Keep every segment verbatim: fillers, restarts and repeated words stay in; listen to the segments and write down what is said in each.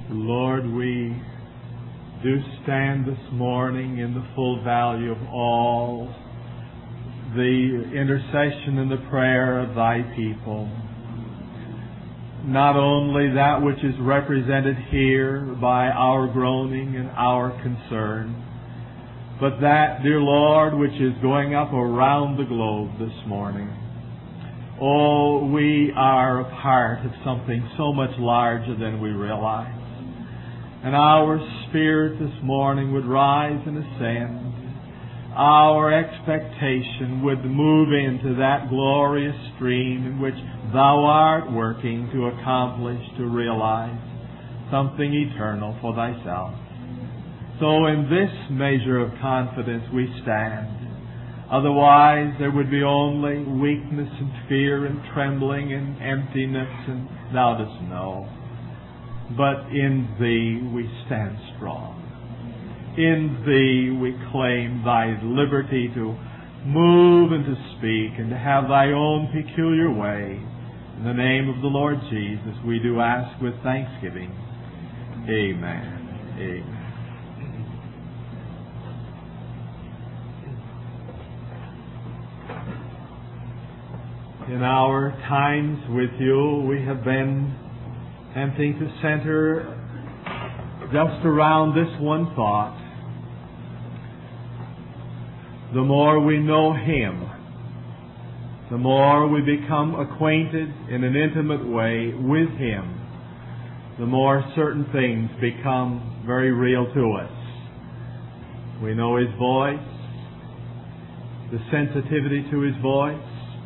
Lord, we do stand this morning in the full value of all the intercession and the prayer of Thy people. Not only that which is represented here by our groaning and our concern, but that, dear Lord, which is going up around the globe this morning. Oh, we are a part of something so much larger than we realize. And our spirit this morning would rise and ascend. Our expectation would move into that glorious stream in which Thou art working to accomplish, to realize something eternal for Thyself. So in this measure of confidence we stand. Otherwise there would be only weakness and fear and trembling and emptiness, and Thou dost know. But in Thee we stand strong. In Thee we claim Thy liberty to move and to speak and to have Thy own peculiar way. In the name of the Lord Jesus we do ask with thanksgiving. Amen. Amen. In our times with you, we have been attempting to center just around this one thought. The more we know Him, the more we become acquainted in an intimate way with Him, the more certain things become very real to us. We know His voice, the sensitivity to His voice.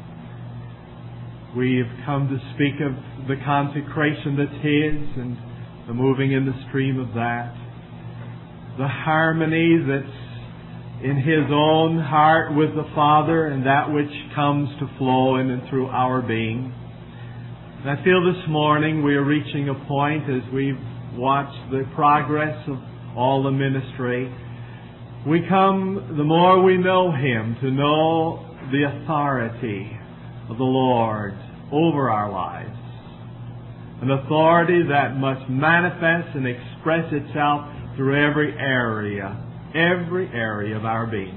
We have come to speak of the consecration that's His and the moving in the stream of that. The harmony that's in His own heart with the Father and that which comes to flow in and through our being. And I feel this morning we are reaching a point as we've watched the progress of all the ministry. We come, the more we know Him, to know the authority of the Lord over our lives. An authority that must manifest and express itself through every area, every area of our being.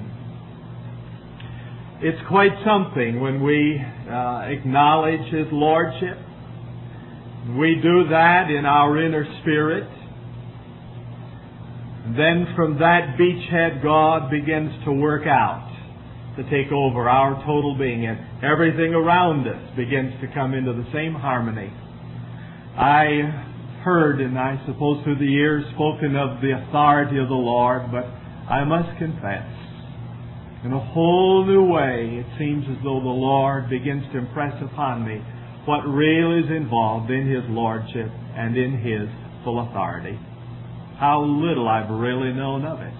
It's quite something when we uh, acknowledge His Lordship. We do that in our inner spirit. And then from that beachhead, God begins to work out, to take over our total being, and everything around us begins to come into the same harmony. I heard, and I suppose through the years, spoken of the authority of the Lord, but I must confess, in a whole new way, it seems as though the Lord begins to impress upon me what really is involved in His Lordship and in His full authority. How little I've really known of it.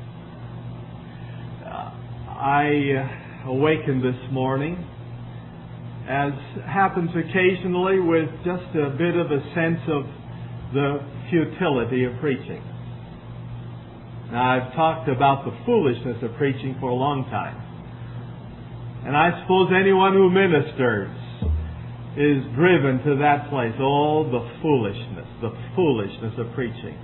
Uh, I awakened this morning, as happens occasionally, with just a bit of a sense of the futility of preaching. Now, I've talked about the foolishness of preaching for a long time. And I suppose anyone who ministers is driven to that place. Oh, the foolishness, the foolishness of preaching.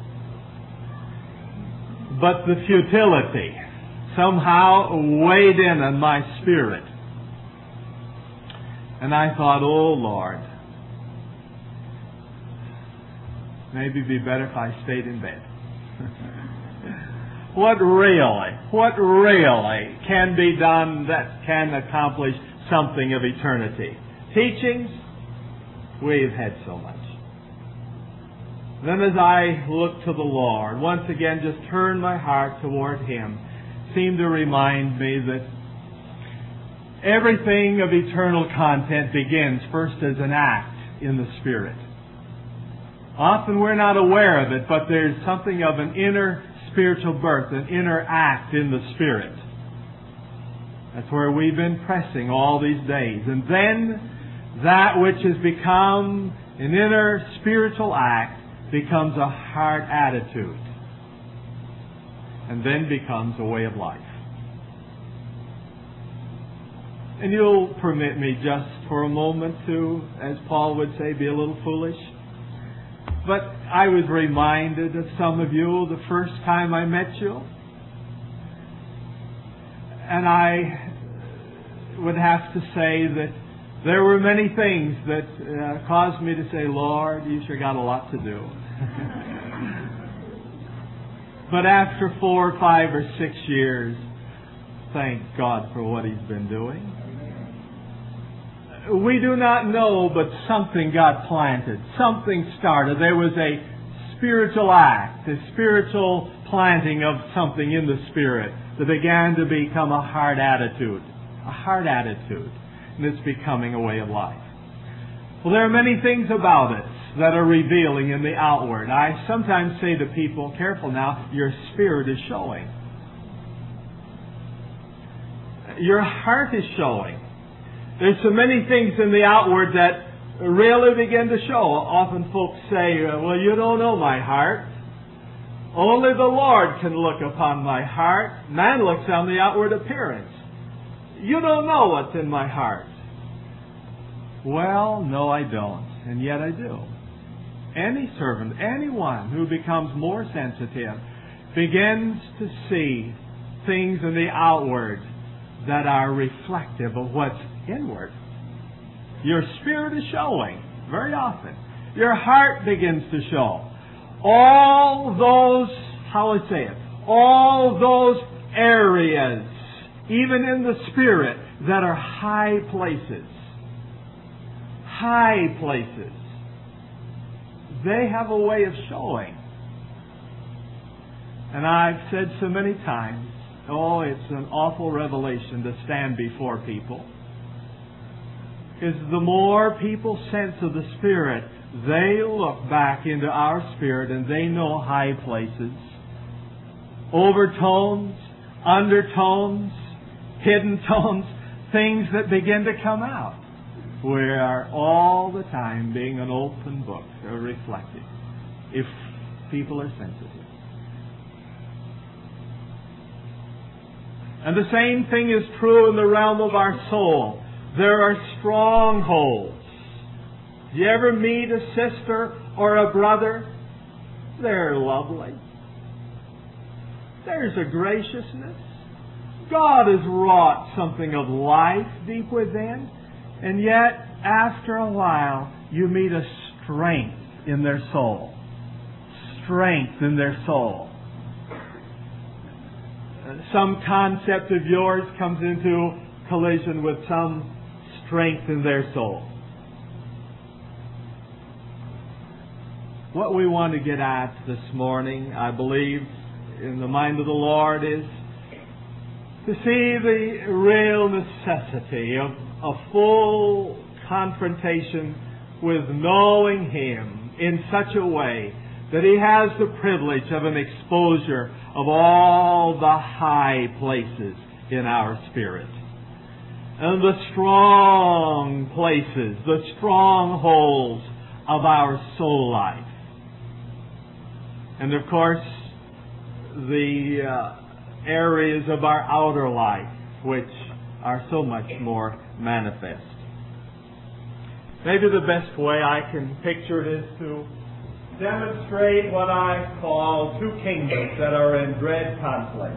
But the futility somehow weighed in on my spirit. And I thought, oh Lord, maybe it'd be better if I stayed in bed. What really, what really can be done that can accomplish something of eternity? Teachings, we've had so much. Then as I looked to the Lord, once again just turned my heart toward Him, seemed to remind me that everything of eternal content begins first as an act in the Spirit. Often we're not aware of it, but there's something of an inner spiritual birth, an inner act in the Spirit. That's where we've been pressing all these days. And then that which has become an inner spiritual act becomes a heart attitude. And then becomes a way of life. And you'll permit me just for a moment to, as Paul would say, be a little foolish. But I was reminded of some of you the first time I met you. And I would have to say that there were many things that uh, caused me to say, Lord, you sure got a lot to do. But after four, five, or six years, thank God for what He's been doing. We do not know, but something got planted. Something started. There was a spiritual act, a spiritual planting of something in the Spirit that began to become a heart attitude. A heart attitude. And it's becoming a way of life. Well, there are many things about it that are revealing in the outward. I sometimes say to people, careful now, your spirit is showing. Your heart is showing. There's so many things in the outward that really begin to show. Often folks say, well, you don't know my heart. Only the Lord can look upon my heart. Man looks on the outward appearance. You don't know what's in my heart. Well, no, I don't. And yet I do. Any servant, anyone who becomes more sensitive, begins to see things in the outward that are reflective of what's inward. Your spirit is showing very often. Your heart begins to show. All those, how I say it, all those areas, even in the spirit, that are high places. High places. They have a way of showing. And I've said so many times, oh, it's an awful revelation to stand before people. Because the more people sense of the Spirit, they look back into our spirit and they know high places, overtones, undertones, hidden tones, things that begin to come out. We are all the time being an open book, or reflecting, if people are sensitive. And the same thing is true in the realm of our soul. There are strongholds. Do you ever meet a sister or a brother? They're lovely. There's a graciousness. God has wrought something of life deep within. And yet, after a while, you meet a strength in their soul. Strength in their soul. Some concept of yours comes into collision with some strength in their soul. What we want to get at this morning, I believe, in the mind of the Lord, is to see the real necessity of a full confrontation with knowing Him in such a way that He has the privilege of an exposure of all the high places in our spirit. And the strong places, the strongholds of our soul life. And of course, the uh, areas of our outer life, which are so much more manifest. Maybe the best way I can picture it is to demonstrate what I call two kingdoms that are in dread conflict.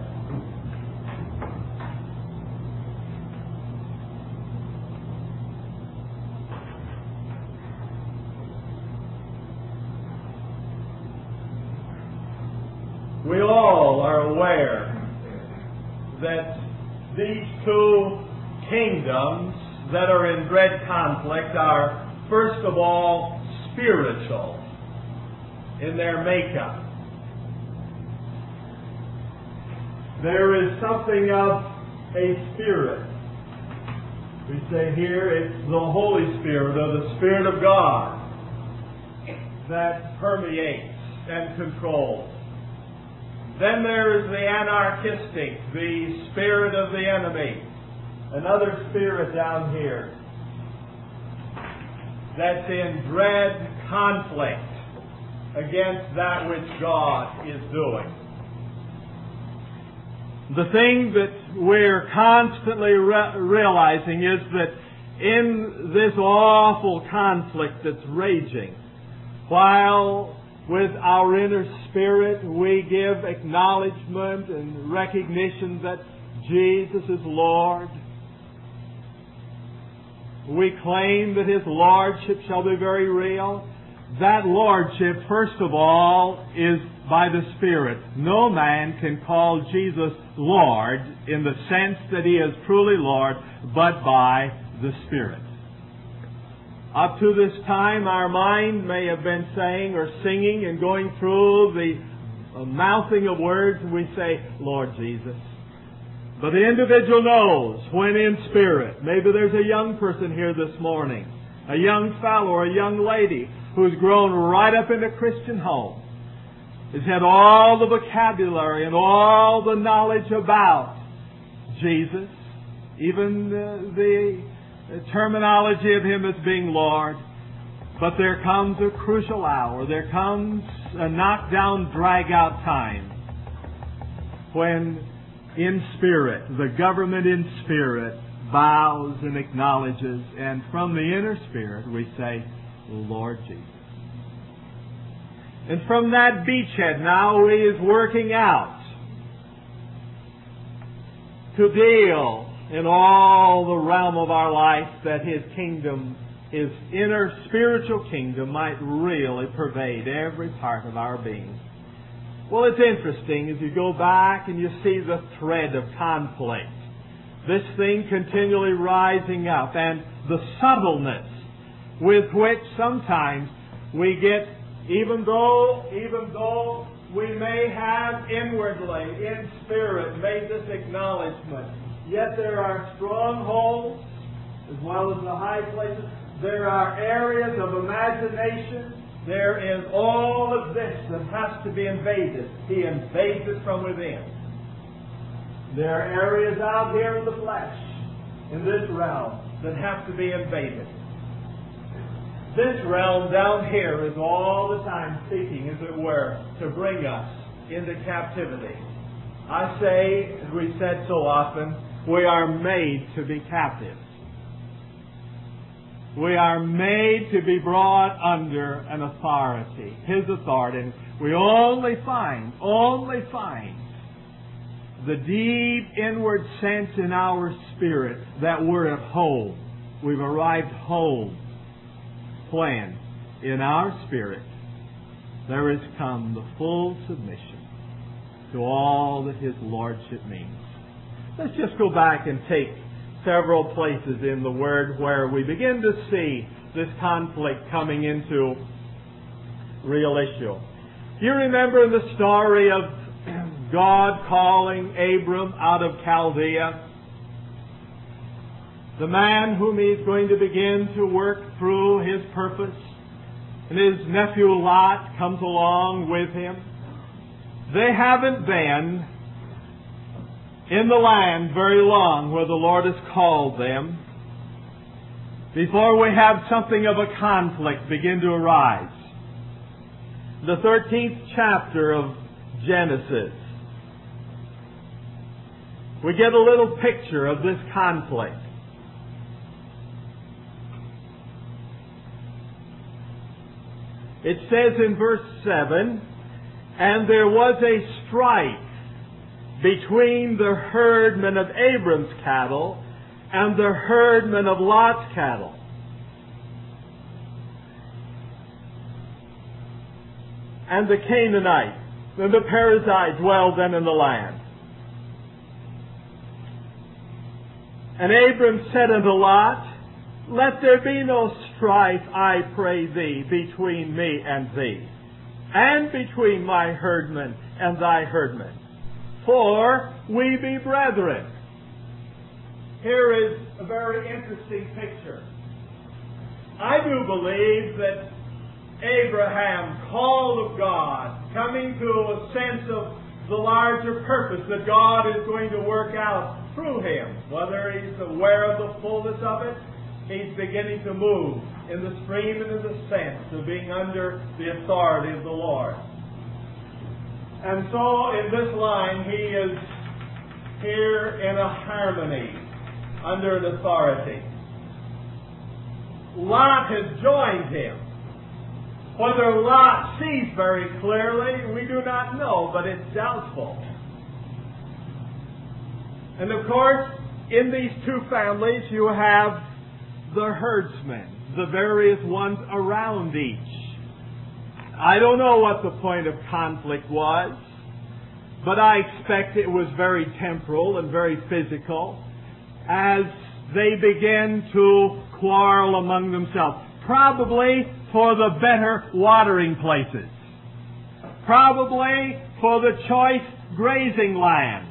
We all are aware that these two kingdoms that are in dread conflict are, first of all, spiritual in their makeup. There is something of a spirit. We say here it's the Holy Spirit or the Spirit of God that permeates and controls. Then there is the anarchistic, the spirit of the enemy. Another spirit down here that's in dread conflict against that which God is doing. The thing that we're constantly re- realizing is that in this awful conflict that's raging, while with our inner spirit we give acknowledgement and recognition that Jesus is Lord. We claim that His Lordship shall be very real. That Lordship, first of all, is by the Spirit. No man can call Jesus Lord in the sense that He is truly Lord, but by the Spirit. Up to this time, our mind may have been saying or singing and going through the mouthing of words, and we say, Lord Jesus. But the individual knows when in spirit. Maybe there's a young person here this morning, a young fellow or a young lady who's grown right up in a Christian home, has had all the vocabulary and all the knowledge about Jesus, even the, the The terminology of Him as being Lord. But there comes a crucial hour. There comes a knockdown, drag-out time when in spirit, the government in spirit bows and acknowledges, and from the inner spirit we say, Lord Jesus. And from that beachhead now He is working out to deal in all the realm of our life that His kingdom, His inner spiritual kingdom, might really pervade every part of our being. Well, it's interesting as you go back and you see the thread of conflict. This thing continually rising up, and the subtleness with which sometimes we get, even though, even though we may have inwardly, in spirit, made this acknowledgement, yet there are strongholds as well as the high places. There are areas of imagination. There is all of this that has to be invaded. He invades it from within. There are areas out here in the flesh, in this realm, that have to be invaded. This realm down here is all the time seeking, as it were, to bring us into captivity. I say, as we said so often, we are made to be captives. We are made to be brought under an authority, His authority. And we only find, only find the deep inward sense in our spirit that we're at home. We've arrived home when, in our spirit, there has come the full submission to all that His Lordship means. Let's just go back and take several places in the Word where we begin to see this conflict coming into real issue. Do you remember the story of God calling Abram out of Chaldea? The man whom He's going to begin to work through His purpose, and his nephew Lot comes along with him. They haven't been in the land very long where the Lord has called them before we have something of a conflict begin to arise. The thirteenth chapter of Genesis, we get a little picture of this conflict. It says in verse seven, "And there was a strife between the herdmen of Abram's cattle and the herdmen of Lot's cattle. And the Canaanite and the Perizzite dwelled then in the land. And Abram said unto Lot, Let there be no strife, I pray thee, between me and thee, and between my herdmen and thy herdmen, for we be brethren." Here is a very interesting picture. I do believe that Abraham, called of God, coming to a sense of the larger purpose that God is going to work out through him, whether he's aware of the fullness of it, he's beginning to move in the stream and in the sense of being under the authority of the Lord. And so in this line, he is here in a harmony, under an authority. Lot has joined him. Whether Lot sees very clearly, we do not know, but it's doubtful. And of course, in these two families, you have the herdsmen, the various ones around each. I don't know what the point of conflict was, but I expect it was very temporal and very physical as they began to quarrel among themselves. Probably for the better watering places. Probably for the choice grazing lands.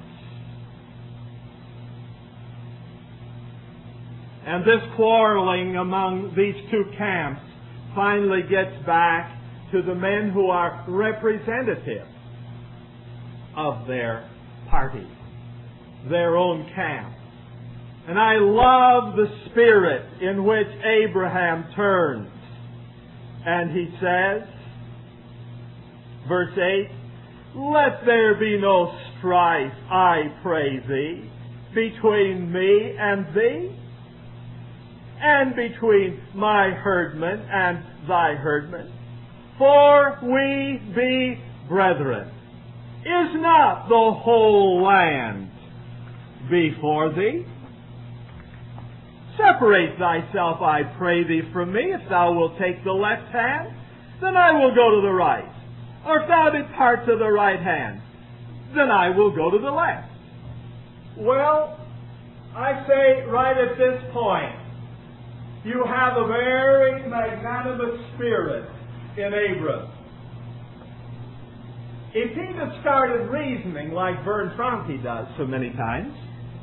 And this quarreling among these two camps finally gets back to the men who are representative of their party, their own camp. And I love the spirit in which Abraham turns. And he says, verse eight, "Let there be no strife, I pray thee, between me and thee, and between my herdmen and thy herdmen, for we be brethren. Is not the whole land before thee? Separate thyself, I pray thee, from me. If thou wilt take the left hand, then I will go to the right. Or if thou depart to the right hand, then I will go to the left." Well, I say right at this point, you have a very magnanimous spirit in Abram. If he'd have started reasoning like Vern Franke does so many times,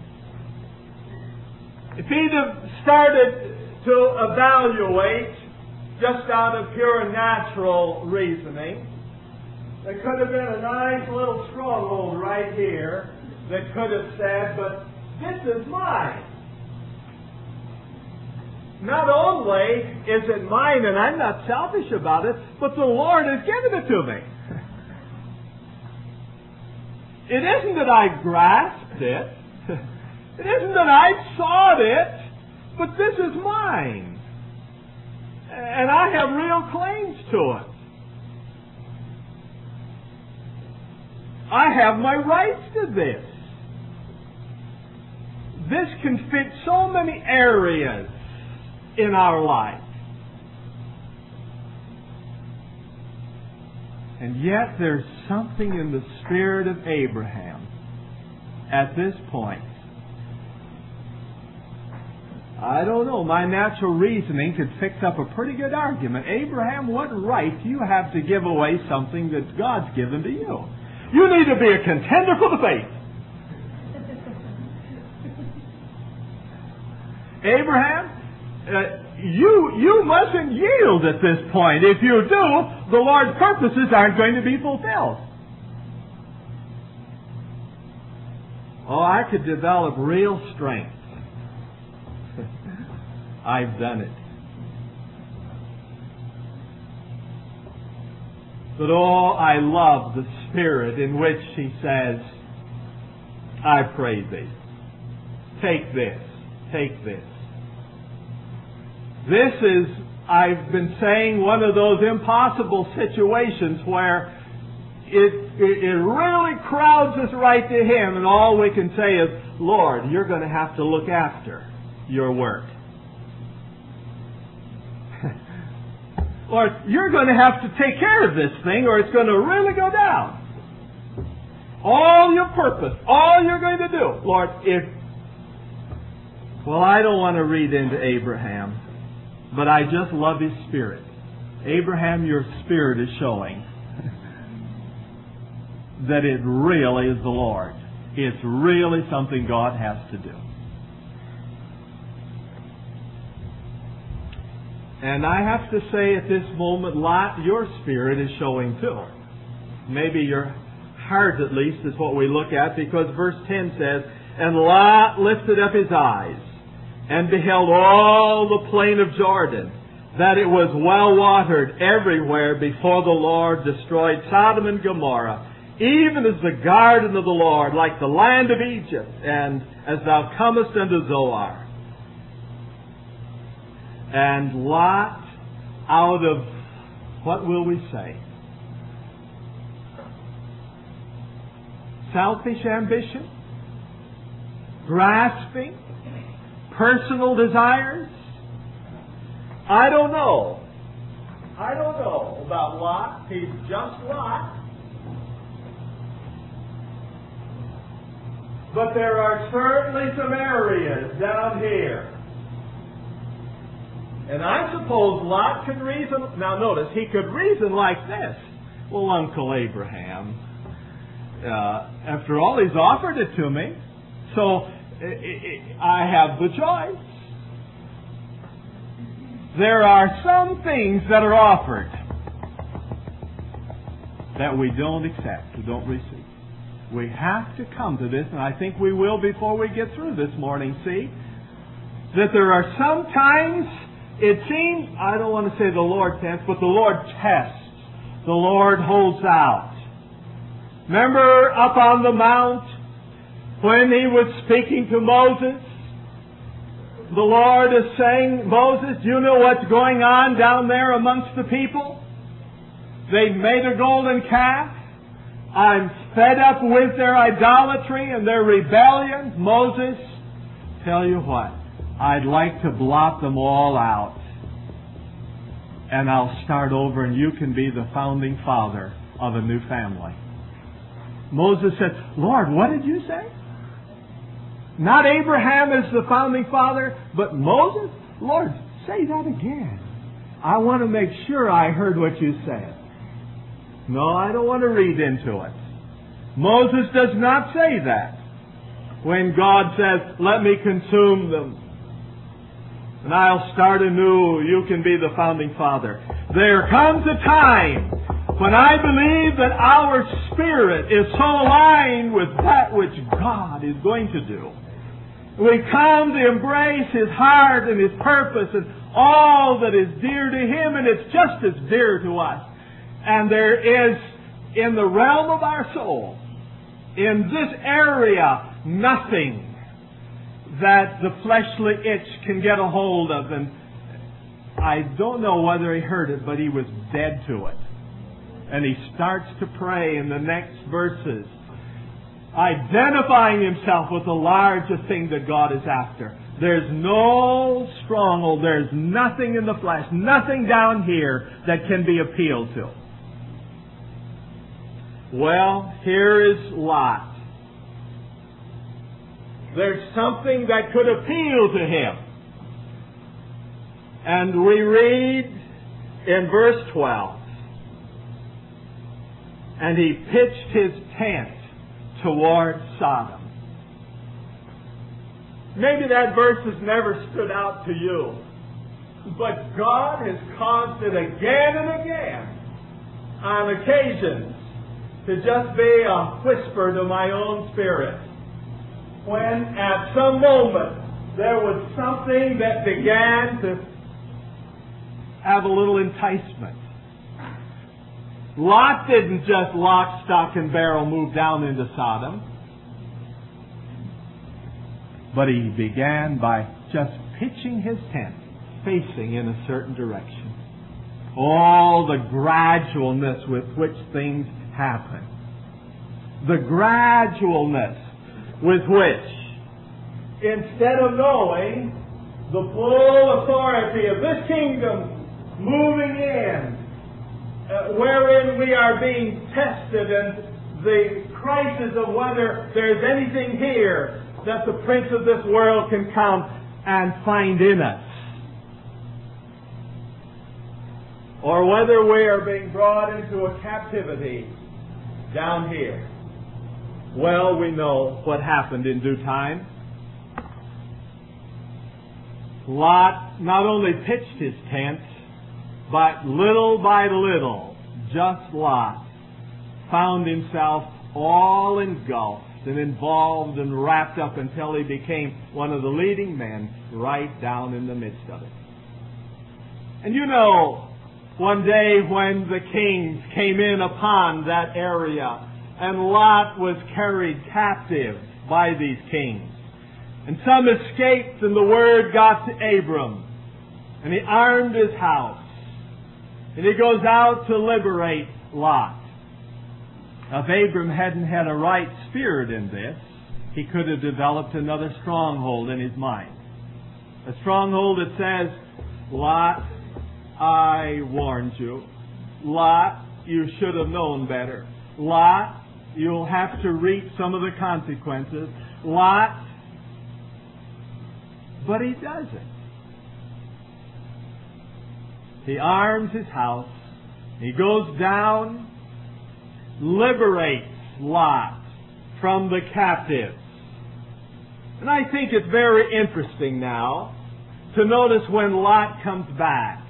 if he'd have started to evaluate just out of pure natural reasoning, there could have been a nice little stronghold right here that could have said, "But this is mine. Not only is it mine and I'm not selfish about it, but the Lord has given it to me. It isn't that I grasped it. It isn't that I sought it, but this is mine. And I have real claims to it. I have my rights to this." This can fit so many areas in our life. And yet there's something in the spirit of Abraham at this point. I don't know, my natural reasoning could fix up a pretty good argument. Abraham, what right do you have to give away something that God's given to you? You need to be a contender for the faith. Abraham, uh, you you mustn't yield at this point. If you do, the Lord's purposes aren't going to be fulfilled. Oh, I could develop real strength. I've done it. But oh, I love the spirit in which he says, "I pray thee, take this, take this." This is, I've been saying, one of those impossible situations where it, it, it really crowds us right to him, and all we can say is, "Lord, you're going to have to look after your work. Lord, you're going to have to take care of this thing or it's going to really go down. All your purpose, all you're going to do, Lord, if..." Well, I don't want to read into Abraham, but I just love his spirit. Abraham, your spirit is showing that it really is the Lord. It's really something God has to do. And I have to say at this moment, Lot, your spirit is showing too. Maybe your heart at least is what we look at, because verse ten says, "And Lot lifted up his eyes and beheld all the plain of Jordan, that it was well watered everywhere before the Lord destroyed Sodom and Gomorrah, even as the garden of the Lord, like the land of Egypt, and as thou comest unto Zoar." And Lot, out of what will we say? Selfish ambition? Grasping? Personal desires? I don't know. I don't know about Lot. He's just Lot. But there are certainly some areas down here. And I suppose Lot could reason. Now notice, he could reason like this. Well, Uncle Abraham, uh, after all, he's offered it to me. So I have the choice. There are some things that are offered that we don't accept, we don't receive. We have to come to this, and I think we will before we get through this morning, see? That there are some times, it seems, I don't want to say the Lord tempts, but the Lord tests. The Lord holds out. Remember up on the mount when He was speaking to Moses? The Lord is saying, Moses, do you know what's going on down there amongst the people? They've made a golden calf. I'm fed up with their idolatry and their rebellion. Moses, tell you what, I'd like to blot them all out. And I'll start over and you can be the founding father of a new family. Moses said, Lord, what did you say? Not Abraham as the founding father, but Moses? Lord, say that again. I want to make sure I heard what you said. No, I don't want to read into it. Moses does not say that. When God says, let me consume them, and I'll start anew, you can be the founding father. There comes a time when I believe that our spirit is so aligned with that which God is going to do. We come to embrace His heart and His purpose and all that is dear to Him, and it's just as dear to us. And there is, in the realm of our soul, in this area, nothing that the fleshly itch can get a hold of. And I don't know whether he heard it, but he was dead to it. And he starts to pray in the next verses, identifying himself with the larger thing that God is after. There's no stronghold, there's nothing in the flesh, nothing down here that can be appealed to. Well, here is Lot. There's something that could appeal to him. And we read in verse twelve, and he pitched his tent toward Sodom. Maybe that verse has never stood out to you, but God has caused it again and again on occasions to just be a whisper to my own spirit. When at some moment there was something that began to have a little enticement. Lot didn't just lock, stock, and barrel move down into Sodom. But he began by just pitching his tent, facing in a certain direction. All the gradualness with which things happen. The gradualness with which, instead of knowing the full authority of this kingdom moving in, uh, wherein we are being tested, and the crisis of whether there's anything here that the prince of this world can come and find in us, or whether we are being brought into a captivity down here. Well, we know what happened in due time. Lot not only pitched his tent, but little by little, just Lot found himself all engulfed and involved and wrapped up until he became one of the leading men right down in the midst of it. And you know, one day when the kings came in upon that area, and Lot was carried captive by these kings, and some escaped, and the word got to Abram, and he armed his house, And he goes out to liberate Lot. Now, if Abram hadn't had a right spirit in this, he could have developed another stronghold in his mind. A stronghold that says, Lot, I warned you. Lot, you should have known better. Lot, you'll have to reap some of the consequences. Lot, but he doesn't. He arms his house. He goes down, liberates Lot from the captives. And I think it's very interesting now to notice when Lot comes back.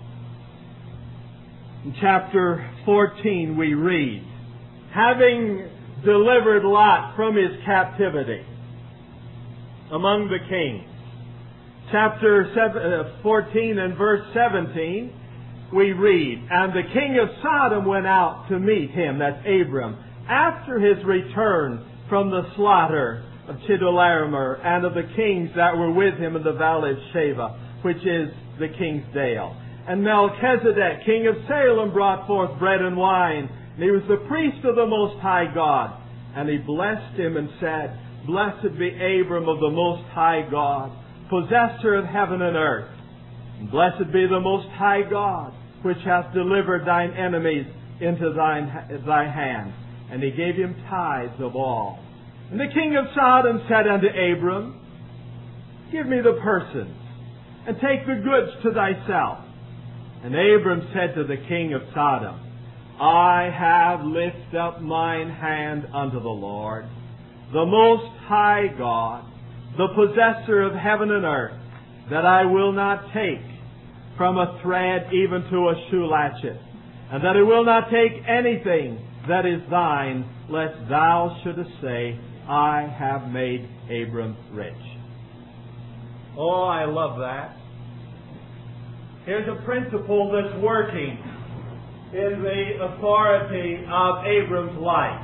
In chapter fourteen we read, having delivered Lot from his captivity among the kings. Chapter fourteen and verse seventeen, we read, and the king of Sodom went out to meet him, that's Abram, after his return from the slaughter of Chedorlaomer and of the kings that were with him in the valley of Sheva, which is the king's dale. And Melchizedek, king of Salem, brought forth bread and wine, and he was the priest of the Most High God. And he blessed him and said, Blessed be Abram of the Most High God, possessor of heaven and earth. And blessed be the Most High God, which hath delivered thine enemies into thine, thy hand. And he gave him tithes of all. And the king of Sodom said unto Abram, Give me the persons, and take the goods to thyself. And Abram said to the king of Sodom, I have lifted up mine hand unto the Lord, the Most High God, the possessor of heaven and earth, that I will not take from a thread even to a shoe latchet, and that I will not take anything that is thine, lest thou shouldest say, I have made Abram rich. Oh, I love that. Here's a principle that's working in the authority of Abram's life.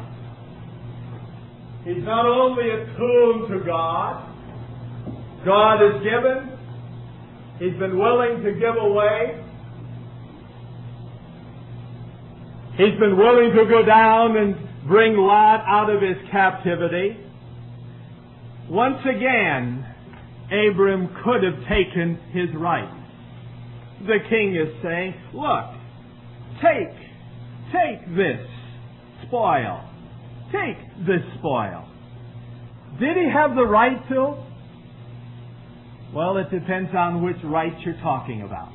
He's not only attuned to God, God has given, he's been willing to give away, he's been willing to go down and bring Lot out of his captivity. Once again, Abram could have taken his rights. The king is saying, look, take, take this spoil. Take this spoil. Did he have the right to? Well, it depends on which right you're talking about.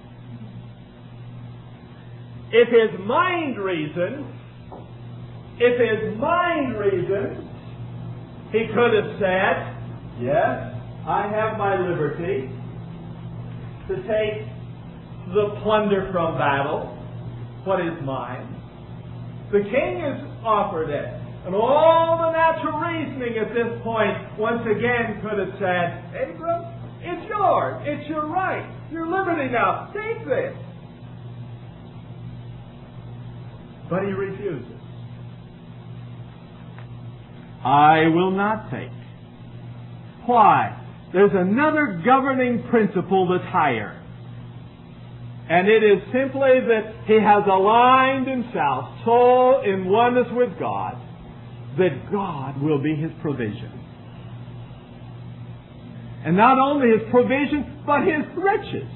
If his mind reasons, if his mind reasons, he could have said, yes, I have my liberty to take the plunder from battle, what is mine. The king has offered it. And all the natural reasoning at this point, once again, could have said, Abram, it's yours. It's your right. Your liberty now. Take this. But he refuses. I will not take. Why? There's another governing principle that's higher. And it is simply that he has aligned himself so in oneness with God that God will be his provision. And not only his provision, but his riches.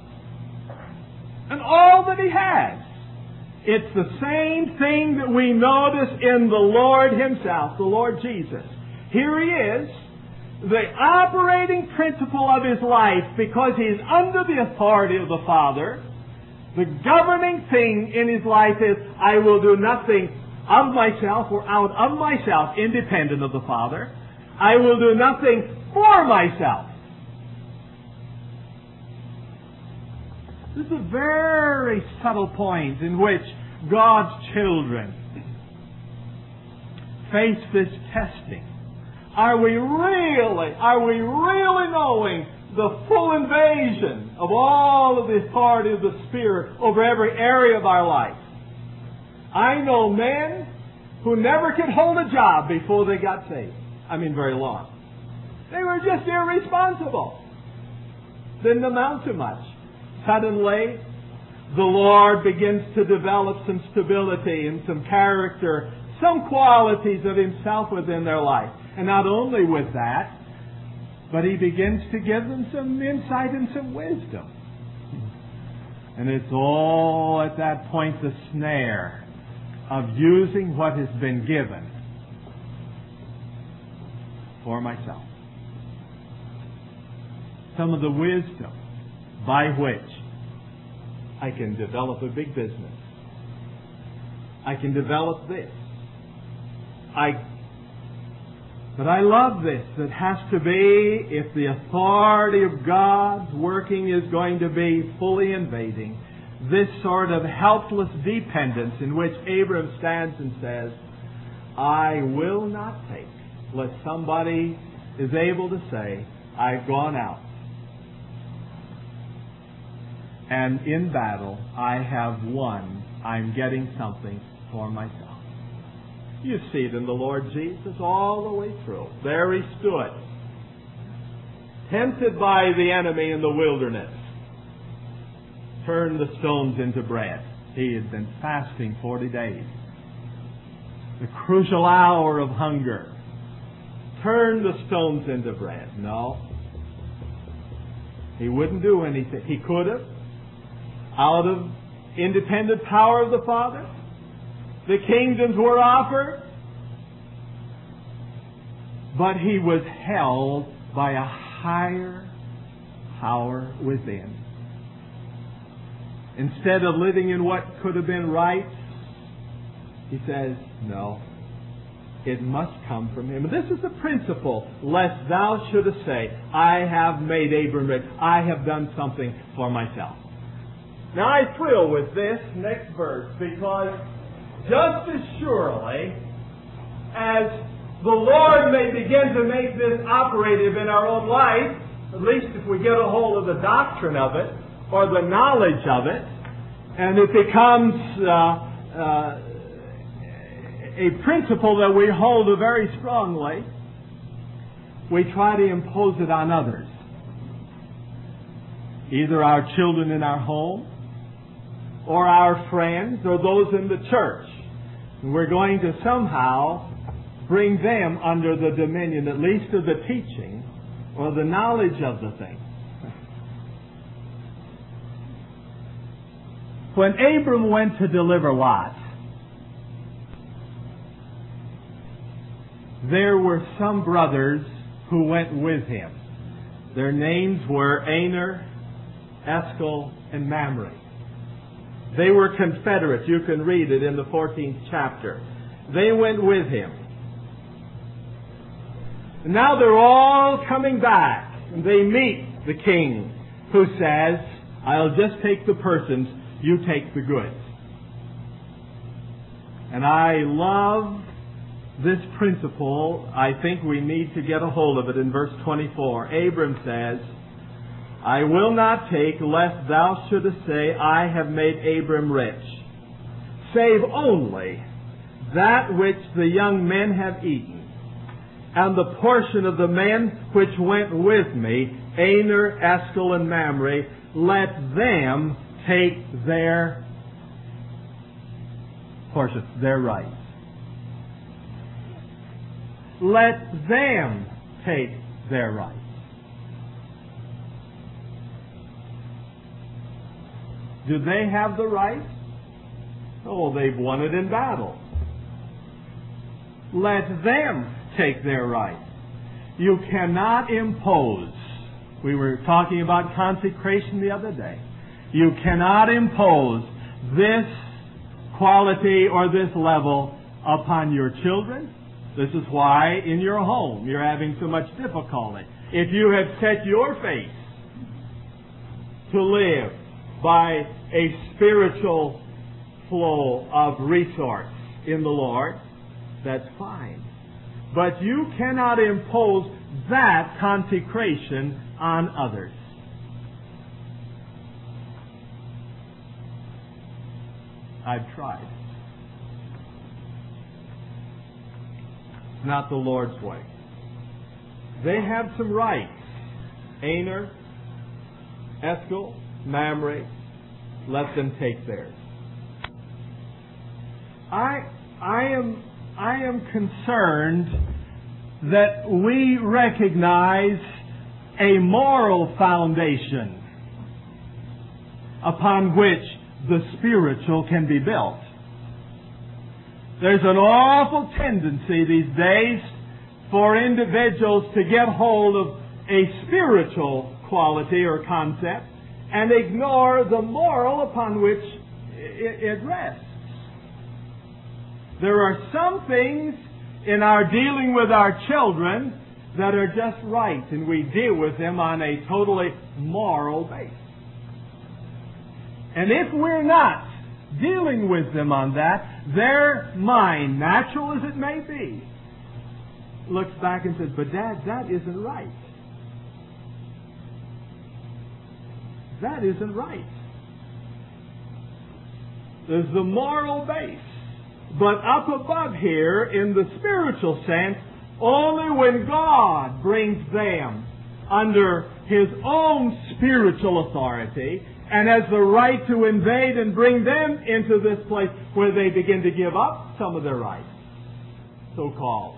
And all that he has. It's the same thing that we notice in the Lord himself, the Lord Jesus. Here he is, the operating principle of his life, because he is under the authority of the Father. The governing thing in his life is, I will do nothing of myself or out of myself, independent of the Father. I will do nothing for myself. This is a very subtle point in which God's children face this testing. Are we really, are we really knowing the full invasion of all of the authority of the Spirit over every area of our life? I know men who never could hold a job before they got saved. I mean, very long. They were just irresponsible. Didn't amount to much. Suddenly, the Lord begins to develop some stability and some character, some qualities of Himself within their life. And not only with that, but He begins to give them some insight and some wisdom. And it's all at that point the snare of using what has been given for myself. Some of the wisdom by which I can develop a big business. I can develop this. I But I love this. It has to be, if the authority of God's working is going to be fully invading, this sort of helpless dependence in which Abram stands and says, I will not take, lest somebody is able to say, I've gone out. And in battle, I have won. I'm getting something for myself. You see it in the Lord Jesus all the way through. There He stood, tempted by the enemy in the wilderness. Turned the stones into bread. He had been fasting forty days. The crucial hour of hunger. Turned the stones into bread. No. He wouldn't do anything. He could have. Out of independent power of the Father. The kingdoms were offered, but He was held by a higher power within. Instead of living in what could have been right, He says, no, it must come from Him. And this is the principle, lest thou shouldest say, I have made Abram rich, I have done something for myself. Now I thrill with this next verse, because just as surely as the Lord may begin to make this operative in our own life, at least if we get a hold of the doctrine of it, or the knowledge of it, and it becomes uh, uh, a principle that we hold very strongly, we try to impose it on others. Either our children in our home, or our friends, or those in the church. And we're going to somehow bring them under the dominion, at least of the teaching, or the knowledge of the thing. When Abram went to deliver Lot, there were some brothers who went with him. Their names were Aner, Eshcol, and Mamre. They were confederates. You can read it in the fourteenth chapter. They went with him. And now they're all coming back. And they meet the king, who says, I'll just take the persons, you take the goods. And I love this principle. I think we need to get a hold of it in verse twenty-four. Abram says, I will not take, lest thou shouldest say, I have made Abram rich, save only that which the young men have eaten, and the portion of the men which went with me, Aner, Eshcol, and Mamre, let them take their portion, their rights. Let them take their rights. Do they have the right? Oh, they've won it in battle. Let them take their right. You cannot impose. We were talking about consecration the other day. You cannot impose this quality or this level upon your children. This is why in your home you're having so much difficulty. If you have set your face to live by a spiritual flow of resource in the Lord, that's fine. But you cannot impose that consecration on others. I've tried. It's not the Lord's way. They have some rights. Aner, Eshcol, Mamre, let them take theirs. I, I am, I am concerned that we recognize a moral foundation upon which the spiritual can be built. There's an awful tendency these days for individuals to get hold of a spiritual quality or concept and ignore the moral upon which it rests. There are some things in our dealing with our children that are just right, and we deal with them on a totally moral basis. And if we're not dealing with them on that, their mind, natural as it may be, looks back and says, but Dad, that isn't right. That isn't right. There's the moral base. But up above here, in the spiritual sense, only when God brings them under His own spiritual authority and has the right to invade and bring them into this place where they begin to give up some of their rights, so-called.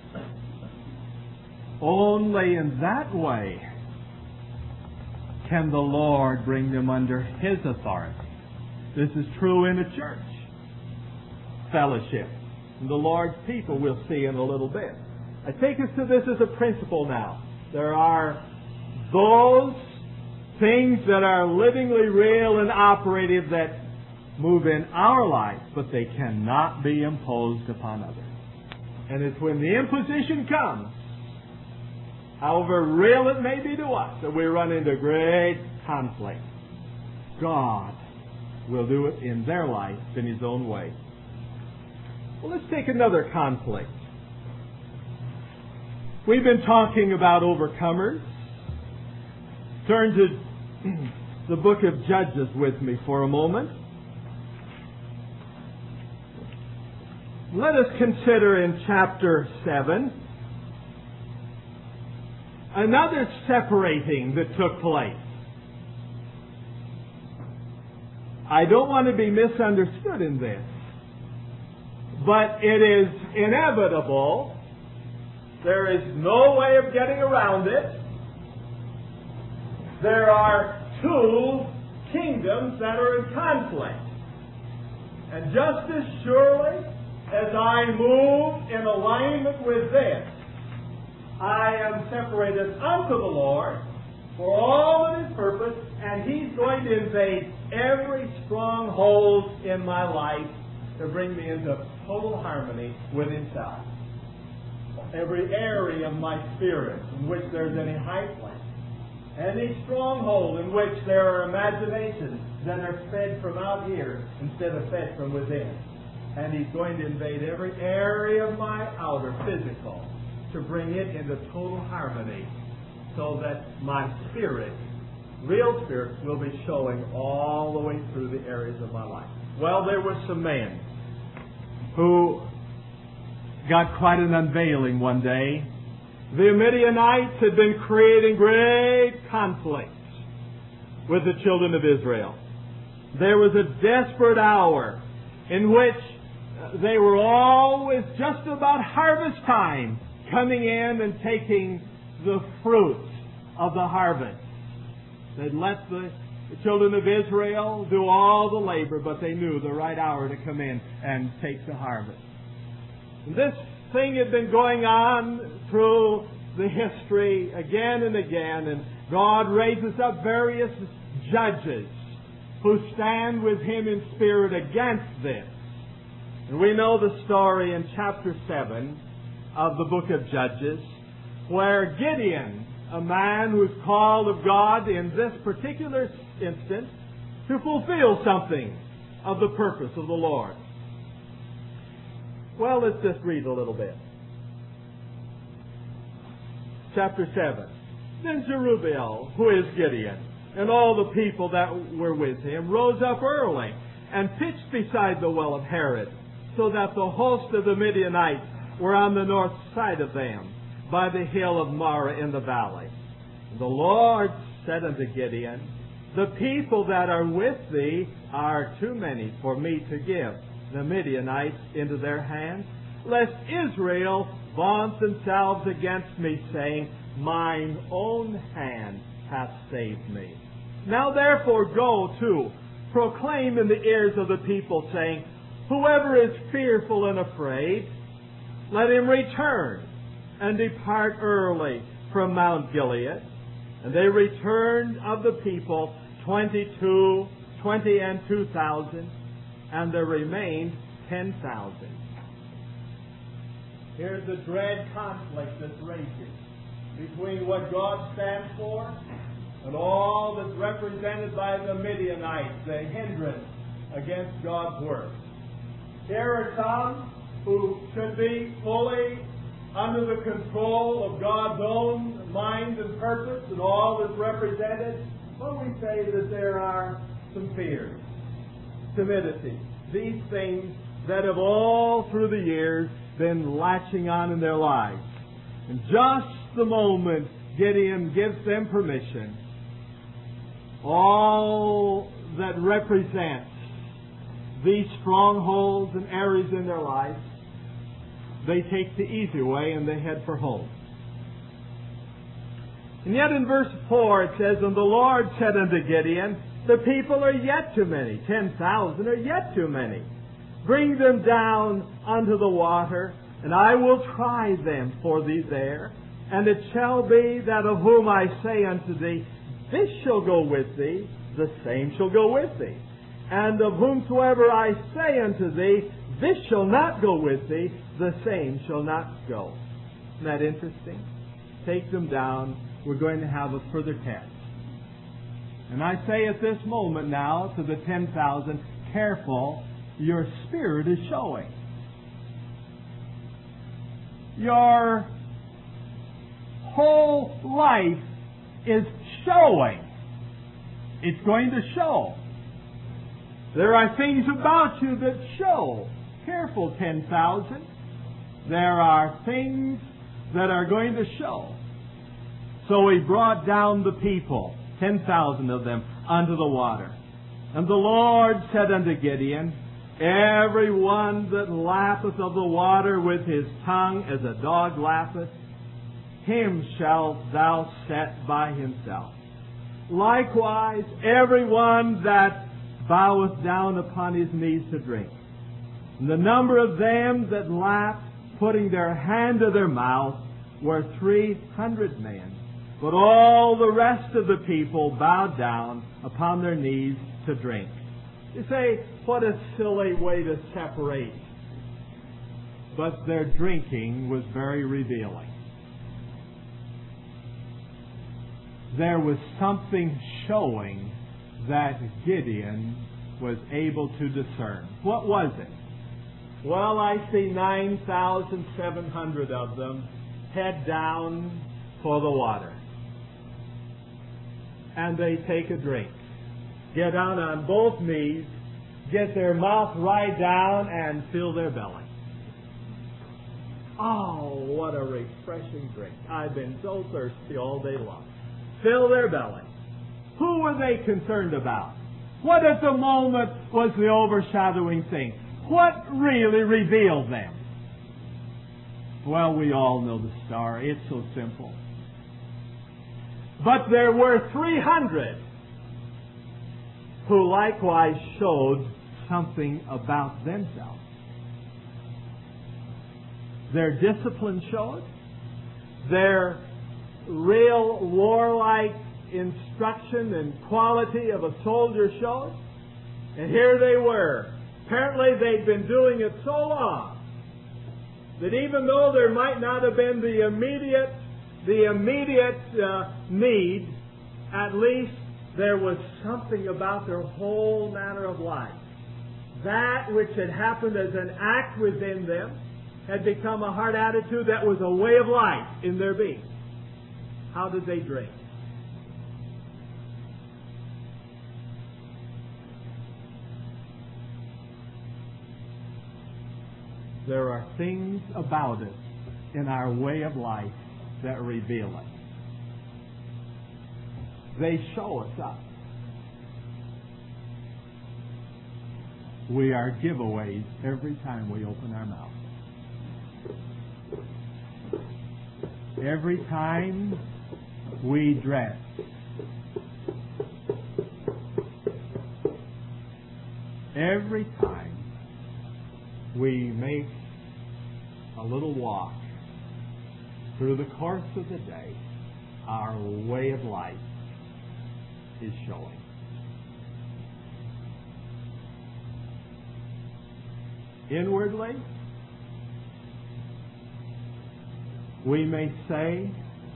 Only in that way can the Lord bring them under His authority. This is true in a church fellowship. And the Lord's people we'll see in a little bit. I take us to this as a principle now. There are those things that are livingly real and operative that move in our life, but they cannot be imposed upon others. And it's when the imposition comes, however real it may be to us, that we run into great conflict. God will do it in their life in His own way. Well, let's take another conflict. We've been talking about overcomers. Turn to the book of Judges with me for a moment. Let us consider in chapter seven another separating that took place. I don't want to be misunderstood in this, but it is inevitable. There is no way of getting around it. There are two kingdoms that are in conflict. And just as surely as I move in alignment with this, I am separated unto the Lord for all of His purpose, and He's going to invade every stronghold in my life to bring me into total harmony with Himself. Every area of my spirit in which there's any high place, any stronghold in which there are imaginations that are fed from out here instead of fed from within. And He's going to invade every area of my outer physical to bring it into total harmony so that my spirit, real spirit, will be showing all the way through the areas of my life. Well, there were some men who got quite an unveiling one day. The Midianites had been creating great conflicts with the children of Israel. There was a desperate hour in which they were always just about harvest time coming in and taking the fruits of the harvest. They'd let the children of Israel do all the labor, but they knew the right hour to come in and take the harvest. And this thing had been going on through the history again and again, and God raises up various judges who stand with Him in spirit against this. And we know the story in chapter seven of the book of Judges, where Gideon, a man who's called of God in this particular instance to fulfill something of the purpose of the Lord. Well, let's just read a little bit. Chapter seven. Then Jerubbaal, who is Gideon, and all the people that were with him, rose up early and pitched beside the well of Harod, so that the host of the Midianites were on the north side of them, by the hill of Marah in the valley. And the Lord said unto Gideon, the people that are with thee are too many for me to give the Midianites into their hands, lest Israel vaunt themselves against me, saying, mine own hand hath saved me. Now therefore go to, proclaim in the ears of the people, saying, whoever is fearful and afraid, let him return and depart early from Mount Gilead. And they returned of the people twenty-two, twenty and two thousand, and there remained ten thousand. Here's the dread conflict that's raging between what God stands for and all that's represented by the Midianites, the hindrance against God's work. Here are some who should be fully under the control of God's own mind and purpose and all that's represented, but we say that there are some fears, timidity, these things that have all through the years been latching on in their lives. And just the moment Gideon gives them permission, all that represents these strongholds and areas in their life, they take the easy way and they head for home. And yet in verse four it says, and the Lord said unto Gideon, the people are yet too many, ten thousand are yet too many. Bring them down unto the water, and I will try them for thee there. And it shall be that of whom I say unto thee, this shall go with thee, the same shall go with thee. And of whomsoever I say unto thee, this shall not go with thee, the same shall not go. Isn't that interesting? Take them down. We're going to have a further test. And I say at this moment now to the ten thousand, careful, your spirit is showing. Your whole life is showing. It's going to show. There are things about you that show. Careful, ten thousand. There are things that are going to show. So he brought down the people, ten thousand of them, unto the water. And the Lord said unto Gideon, every one that lappeth of the water with his tongue as a dog lappeth, him shalt thou set by himself. Likewise, every one that boweth down upon his knees to drink. And the number of them that lapped, putting their hand to their mouth, were three hundred men. But all the rest of the people bowed down upon their knees to drink. You say, what a silly way to separate. But their drinking was very revealing. There was something showing that Gideon was able to discern. What was it? Well, I see nine thousand seven hundred of them head down for the water. And they take a drink. Get down on both knees, get their mouth right down, and fill their belly. Oh, what a refreshing drink. I've been so thirsty all day long. Fill their belly. Who were they concerned about? What at the moment was the overshadowing thing? What really revealed them? Well, we all know the story. It's so simple. But there were three hundred who likewise showed something about themselves. Their discipline showed. Their real warlike instruction and quality of a soldier showed. And here they were. Apparently they'd been doing it so long that even though there might not have been the immediate the immediate uh, need, at least there was something about their whole manner of life. That which had happened as an act within them had become a heart attitude that was a way of life in their being. How did they drink? There are things about it in our way of life that reveal it. They show us up. We are giveaways every time we open our mouth. Every time we dress, every time we make a little walk through the course of the day, our way of life is showing. Inwardly, we may say,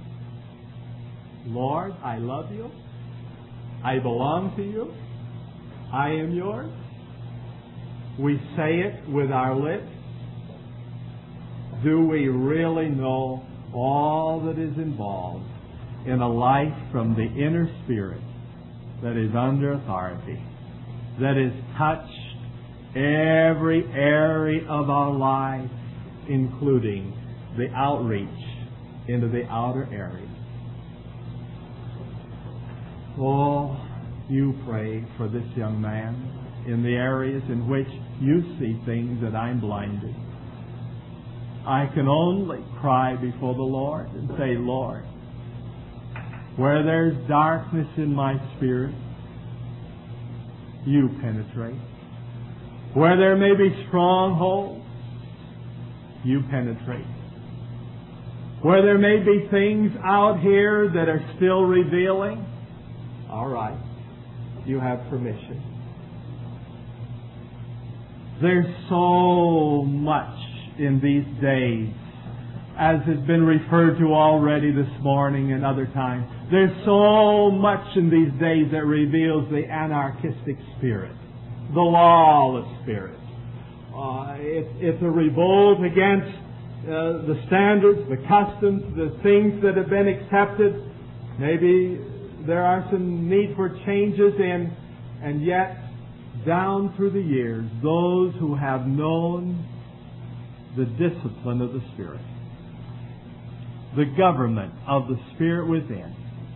Lord, I love you. I belong to you. I am yours. We say it with our lips. Do we really know all that is involved in a life from the inner spirit that is under authority, that is touched every area of our life, including the outreach into the outer areas? Oh, you pray for this young man in the areas in which you see things that I'm blinded. I can only cry before the Lord and say, Lord, where there's darkness in my spirit, you penetrate. Where there may be strongholds, you penetrate. Where there may be things out here that are still revealing, all right, you have permission. There's so much in these days, as has been referred to already this morning and other times. There's so much in these days that reveals the anarchistic spirit, the lawless spirit. Uh, it, it's a revolt against uh, the standards, the customs, the things that have been accepted. Maybe there are some need for changes in, and yet down through the years, those who have known the discipline of the Spirit, the government of the Spirit within,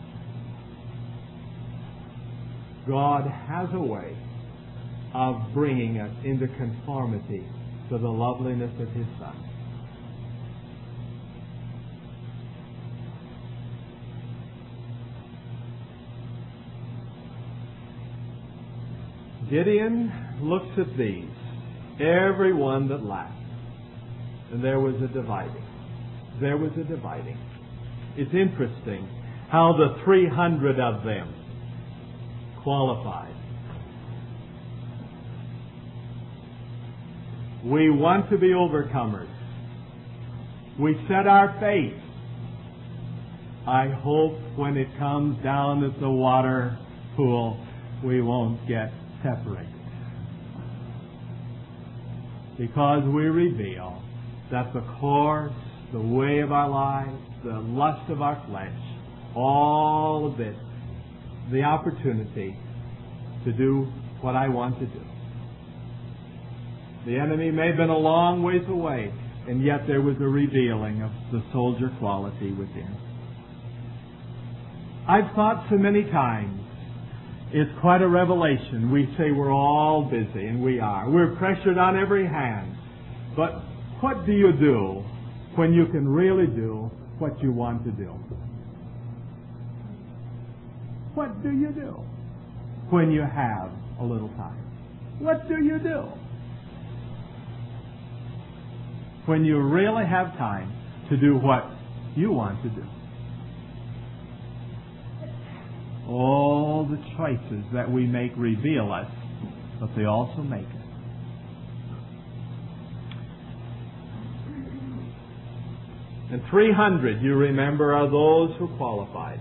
God has a way of bringing us into conformity to the loveliness of His Son. Gideon looks at these, every one that lacked, and there was a dividing. There was a dividing. It's interesting how the three hundred of them qualified. We want to be overcomers. We set our faith. I hope when it comes down at the water pool, we won't get separated. Because we reveal that the course, the way of our lives, the lust of our flesh, all of it, the opportunity to do what I want to do. The enemy may have been a long ways away, and yet there was a revealing of the soldier quality within. I've thought so many times, it's quite a revelation. We say we're all busy, and we are. We're pressured on every hand. But what do you do when you can really do what you want to do? What do you do when you have a little time? What do you do when you really have time to do what you want to do? All the choices that we make reveal us, but they also make us. And three hundred, you remember, are those who qualified.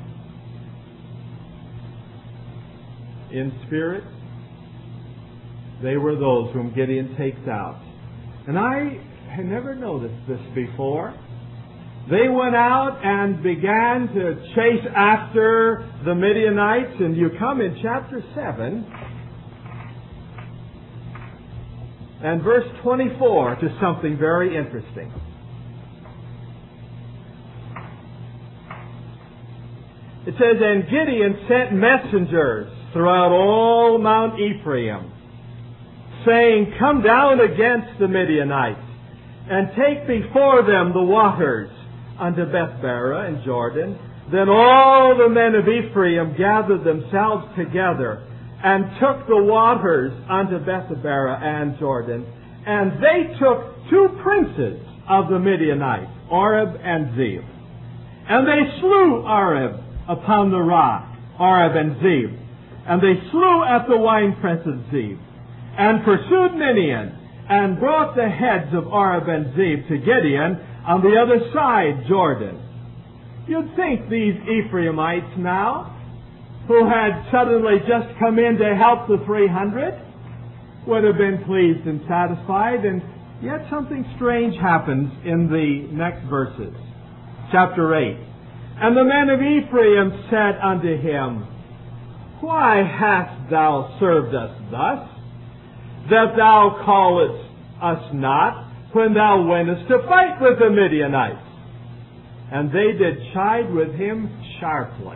In spirit, they were those whom Gideon takes out. And I had never noticed this before. They went out and began to chase after the Midianites, and you come in chapter seven and verse twenty-four to something very interesting. It says, and Gideon sent messengers throughout all Mount Ephraim, saying, "Come down against the Midianites, and take before them the waters unto Bethbara and Jordan." Then all the men of Ephraim gathered themselves together, and took the waters unto Bethbara and Jordan. And they took two princes of the Midianites, Oreb and Zeb. And they slew Oreb upon the rock, Oreb and Zeb. And they slew at the winepress of Zeb, and pursued Midian, and brought the heads of Oreb and Zeb to Gideon on the other side Jordan. You'd think these Ephraimites now, who had suddenly just come in to help the three hundred, would have been pleased and satisfied, and yet something strange happens in the next verses. Chapter eight. And the men of Ephraim said unto him, "Why hast thou served us thus, that thou callest us not, when thou wentest to fight with the Midianites?" And they did chide with him sharply.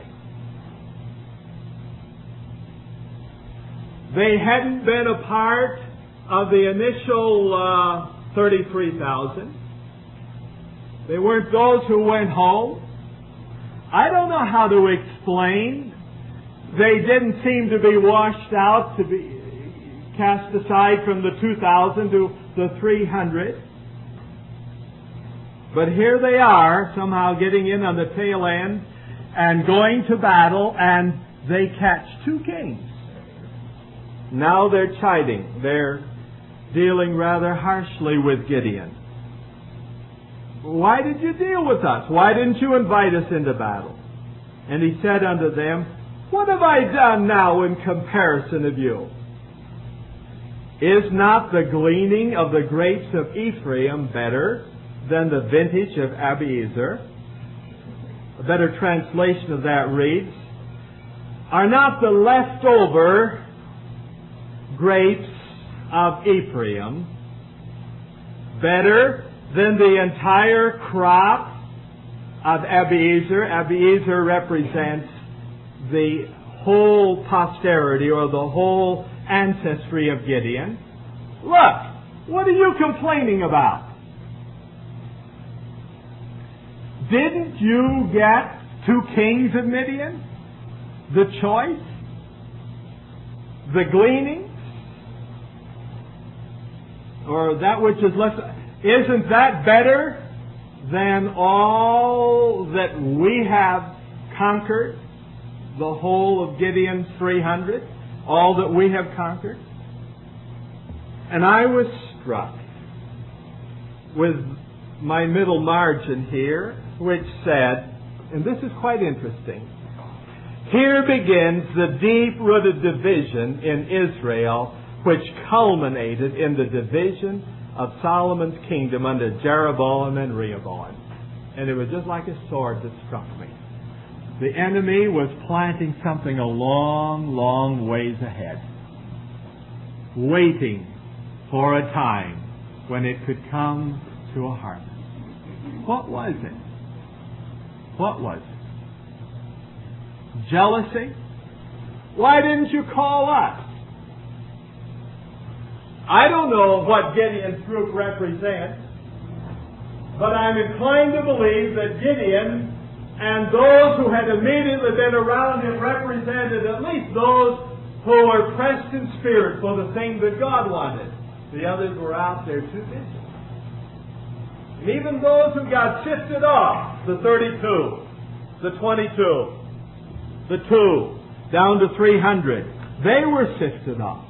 They hadn't been a part of the initial uh, thirty-three thousand. They weren't those who went home. I don't know how to explain. They didn't seem to be washed out, to be cast aside from the two thousand to the three hundred. But here they are, somehow getting in on the tail end and going to battle, and they catch two kings. Now they're chiding. They're dealing rather harshly with Gideon. "Why did you deal with us? Why didn't you invite us into battle?" And he said unto them, "What have I done now in comparison of you? Is not the gleaning of the grapes of Ephraim better than the vintage of Abiezer?" A better translation of that reads, "Are not the leftover grapes of Ephraim better than the entire crop of Abiezer?" Abiezer represents the whole posterity or the whole ancestry of Gideon. "Look, what are you complaining about? Didn't you get two kings of Midian? The choice? The gleanings? Or that which is less? Isn't that better than all that we have conquered? The whole of Gideon's three hundred? All that we have conquered?" And I was struck with my middle margin here, which said, and this is quite interesting, "Here begins the deep-rooted division in Israel, which culminated in the division of Solomon's kingdom under Jeroboam and Rehoboam." And it was just like a sword that struck me. The enemy was planting something a long, long ways ahead, waiting for a time when it could come to a harvest. What was it? What was it? Jealousy? Why didn't you call us? I don't know what Gideon's group represents, but I'm inclined to believe that Gideon and those who had immediately been around him represented at least those who were pressed in spirit for the thing that God wanted. The others were out there too busy. And even those who got sifted off, the thirty-two, the twenty-two, the two, down to three hundred, they were sifted off.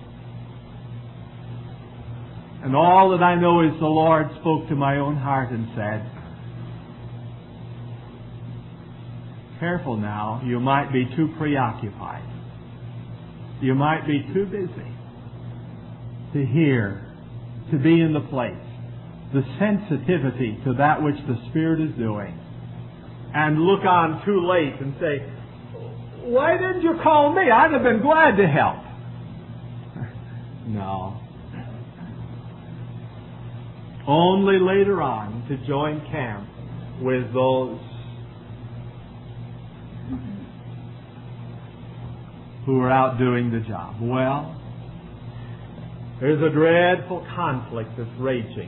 And all that I know is the Lord spoke to my own heart and said, "Careful now, you might be too preoccupied. You might be too busy to hear, to be in the place, the sensitivity to that which the Spirit is doing, and look on too late and say, 'Why didn't you call me? I'd have been glad to help.'" No. Only later on to join camp with those who were out doing the job. Well, There's a dreadful conflict that's raging.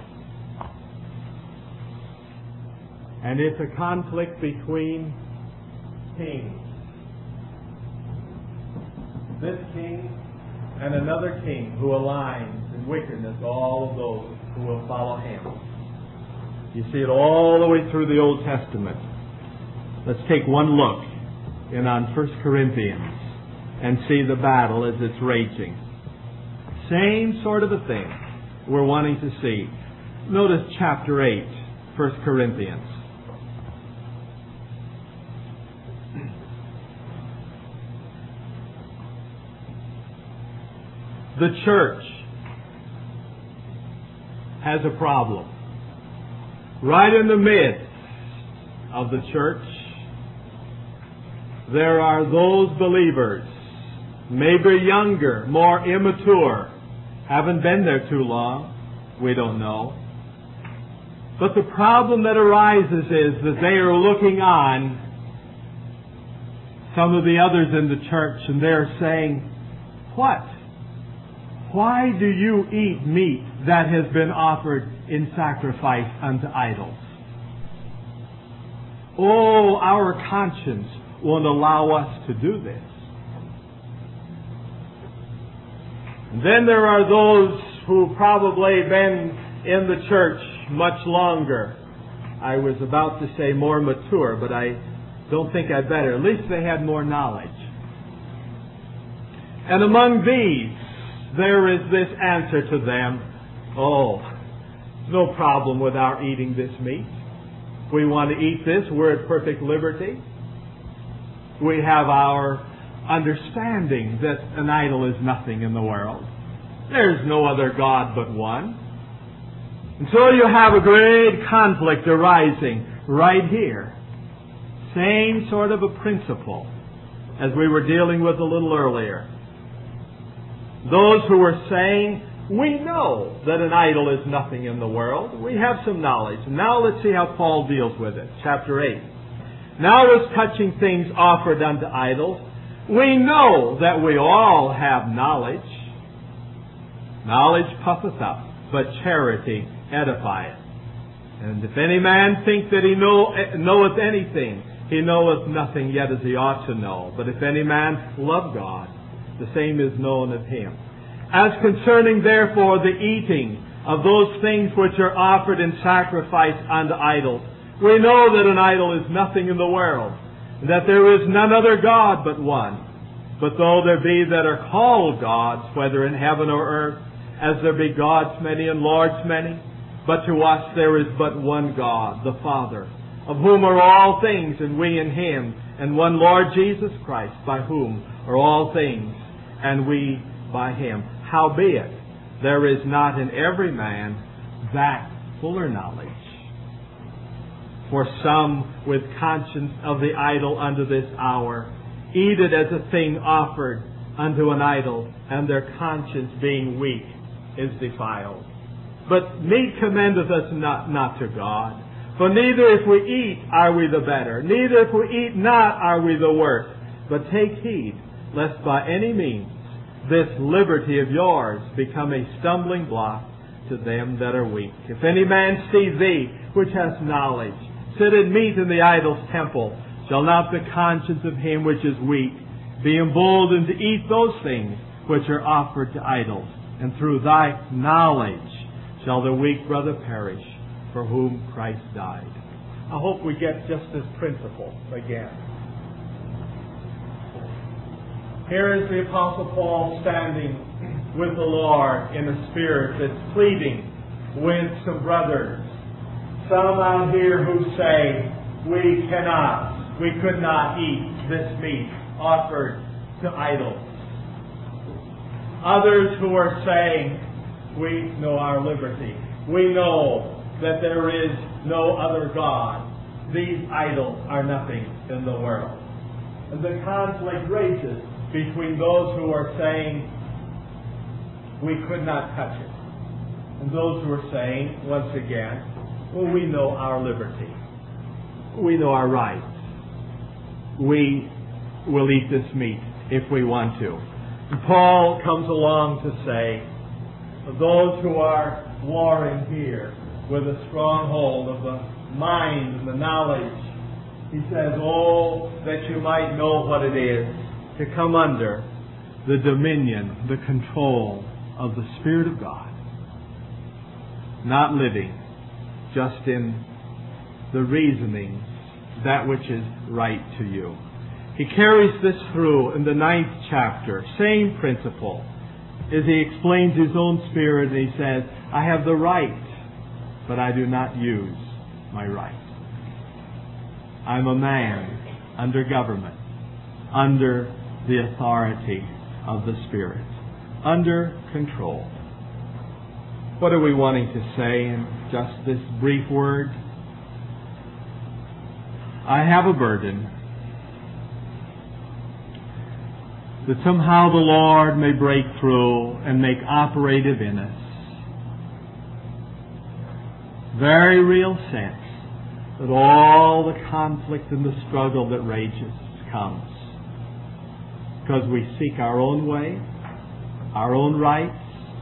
And it's a conflict between kings. This king and another king who aligns in wickedness all of those who will follow him. You see it all the way through the Old Testament. Let's take one look in on First Corinthians and see the battle as it's raging. Same sort of a thing we're wanting to see. Notice chapter eight, First Corinthians. The church has a problem. Right in the midst of the church, there are those believers, maybe younger, more immature, haven't been there too long, we don't know. But the problem that arises is that they are looking on some of the others in the church and they're saying, what? Why do you eat meat that has been offered in sacrifice unto idols? Oh, our conscience won't allow us to do this. And then there are those who probably been in the church much longer. I was about to say more mature, but I don't think I better. At least they had more knowledge. And among these, there is this answer to them, oh, no problem with our eating this meat. We want to eat this. We're at perfect liberty. We have our understanding that an idol is nothing in the world. There's no other God but one. And so you have a great conflict arising right here. Same sort of a principle as we were dealing with a little earlier. Those who were saying, we know that an idol is nothing in the world. We have some knowledge. Now let's see how Paul deals with it. Chapter eight. Now as touching things offered unto idols, we know that we all have knowledge. Knowledge puffeth up, but charity edifieth. And if any man think that he know, knoweth anything, he knoweth nothing yet as he ought to know. But if any man love God, the same is known of him. As concerning therefore the eating of those things which are offered in sacrifice unto idols, we know that an idol is nothing in the world, and that there is none other God but one. But though there be that are called gods, whether in heaven or earth, as there be gods many and lords many, but to us there is but one God, the Father, of whom are all things, and we in Him, and one Lord Jesus Christ, by whom are all things, and we by Him. Howbeit, there is not in every man that fuller knowledge. For some with conscience of the idol unto this hour eat it as a thing offered unto an idol, and their conscience being weak is defiled. But meat commendeth us not, not to God. For neither if we eat are we the better, neither if we eat not are we the worse. But take heed, lest by any means this liberty of yours become a stumbling block to them that are weak. If any man see thee, which hast knowledge, sit and meat in the idol's temple, shall not the conscience of him which is weak be emboldened to eat those things which are offered to idols? And through thy knowledge shall the weak brother perish, for whom Christ died. I hope we get just this principle again. Here is the Apostle Paul standing with the Lord in a spirit that's pleading with some brothers. Some out here who say, we cannot, we could not eat this meat offered to idols. Others who are saying, we know our liberty. We know that there is no other God. These idols are nothing in the world. And the conflict rages between those who are saying, we could not touch it, and those who are saying, once again, well, we know our liberty. We know our rights. We will eat this meat if we want to. And Paul comes along to say, of those who are warring here with a stronghold of the mind and the knowledge. He says, oh, that you might know what it is to come under the dominion, the control of the Spirit of God. Not living just in the reasonings, that which is right to you. He carries this through in the ninth chapter, same principle, as he explains his own spirit, and he says, I have the right, but I do not use my right. I'm a man under government, under the authority of the Spirit, under control. What are we wanting to say in just this brief word? I have a burden that somehow the Lord may break through and make operative in us. Very real sense that all the conflict and the struggle that rages comes because we seek our own way, our own rights,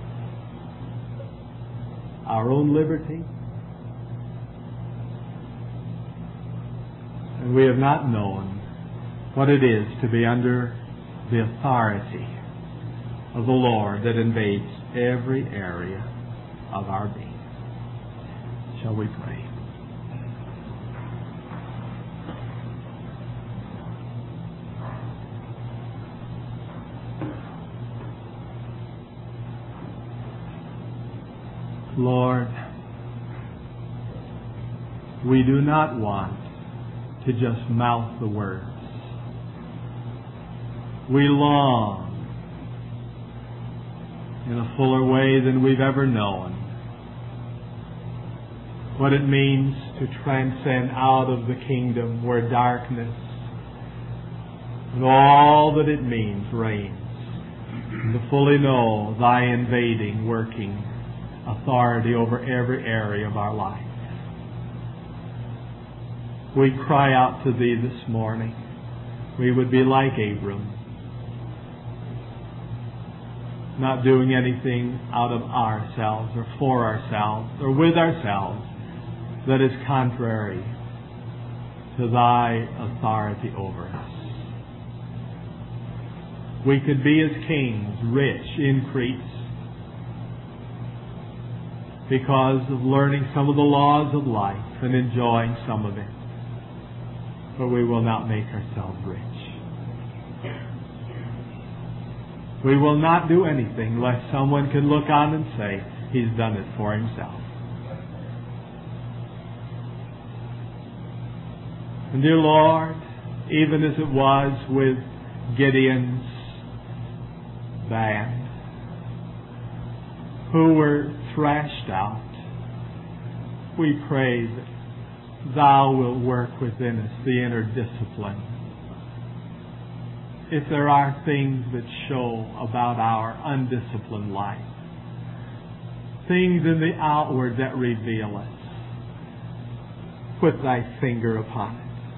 our own liberty. And we have not known what it is to be under the authority of the Lord that invades every area of our being. Shall we pray? Lord, we do not want to just mouth the words. We long in a fuller way than we've ever known what it means to transcend out of the kingdom where darkness and all that it means reigns, and to fully know Thy invading, working authority over every area of our life. We cry out to Thee this morning. We would be like Abram, not doing anything out of ourselves or for ourselves or with ourselves that is contrary to Thy authority over us. We could be as kings, rich, increase, because of learning some of the laws of life and enjoying some of it. But we will not make ourselves rich. We will not do anything lest someone can look on and say, he's done it for himself. And dear Lord, even as it was with Gideon's band, who were thrashed out, we pray that Thou wilt work within us the inner discipline. If there are things that show about our undisciplined life, things in the outward that reveal us, put Thy finger upon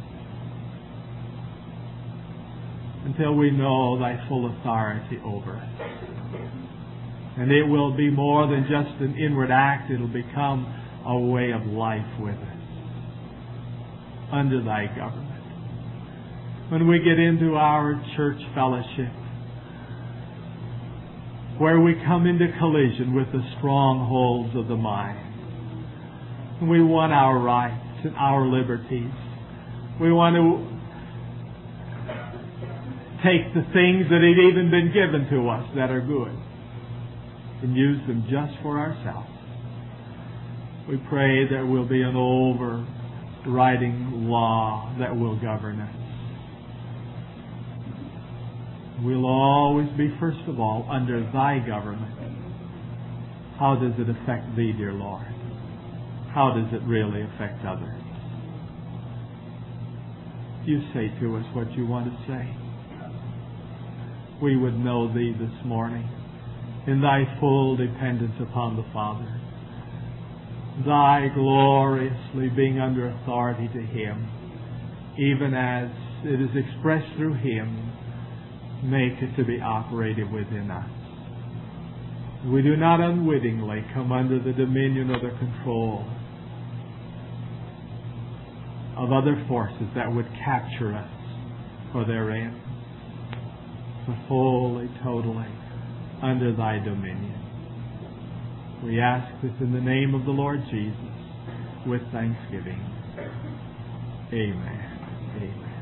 it until we know Thy full authority over us. And it will be more than just an inward act. It will become a way of life with us under Thy government. When we get into our church fellowship, where we come into collision with the strongholds of the mind, and we want our rights and our liberties, we want to take the things that have even been given to us that are good and use them just for ourselves. We pray there will be an overriding law that will govern us. We'll always be, first of all, under Thy government. How does it affect Thee, dear Lord? How does it really affect others? You say to us what you want to say. We would know Thee this morning in Thy full dependence upon the Father. Thy gloriously being under authority to Him, even as it is expressed through Him, make it to be operative within us. We do not unwittingly come under the dominion or the control of other forces that would capture us for their ends, but wholly, totally under Thy dominion. We ask this in the name of the Lord Jesus with thanksgiving. Amen. Amen.